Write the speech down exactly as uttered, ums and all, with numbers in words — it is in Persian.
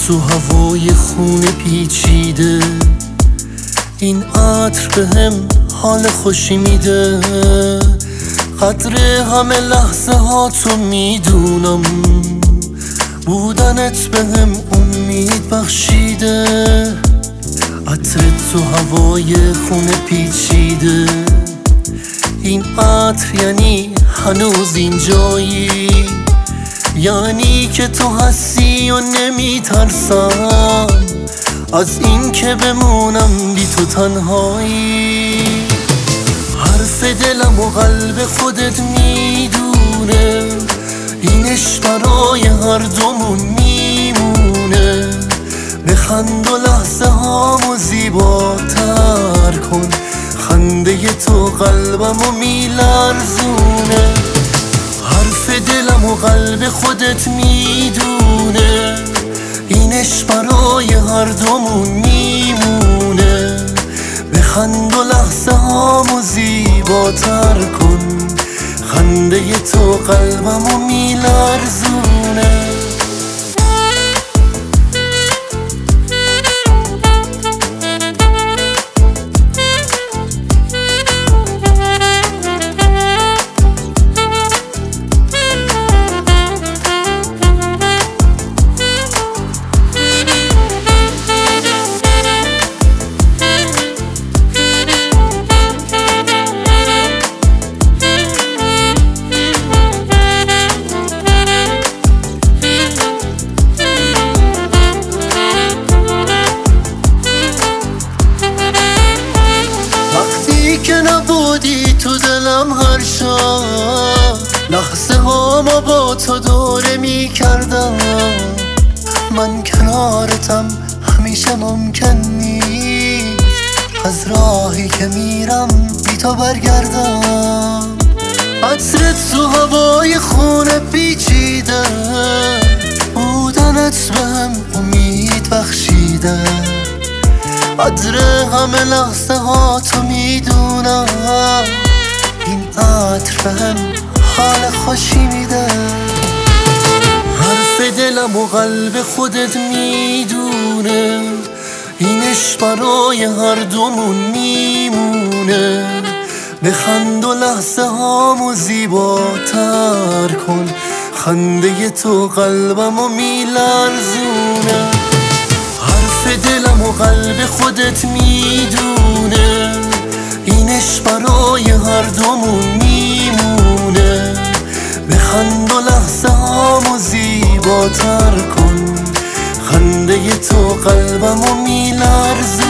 تو هوای خون پیچیده، این عطر بهم حال خوشی میده. قدر همه لحظه ها تو میدونم، بودنت بهم امید بخشیده. عطر تو هوای خون پیچیده، این عطر یعنی هنوز اینجایی، یعنی که تو هستی و نمیترسم از این که بمونم بی تو تنهایی. حرف دلم و قلب خودت میدونه، اینش برای هر دومون میمونه. بخند و لحظه هامو زیباتر کن، خنده تو قلبمو میلرزونه. حرف دلم و قلب خودت میدونه، اینش برای هر دومون میمونه. بخند و لحظه هامو زیباتر کن، خنده تو قلبمو میلرزونه. که نبودی تو دلم هر شب، لحظه هامو با تو دوره می کردم. من کنارتم همیشه ممکن نیست، از راهی که میرم بی تو برگردم. عطرت تو هوای خونه پیچیده، بودنت بهم امید بخشیده. قدر همه لحظه ها تو میدونم، این عطر بهم حال خوشی میده. حرف دلم و قلب خودت میدونه، اینش برای هر دومون میمونه. بخند و لحظه هامو زیباتر کن، خنده تو قلبمو میلرزونه. حرف دلم و قلب خودت میدونه، اینش برای هر دومون میمونه. بخند و لحظه هامو زیباتر کن، خنده تو قلبمو میلرزونه.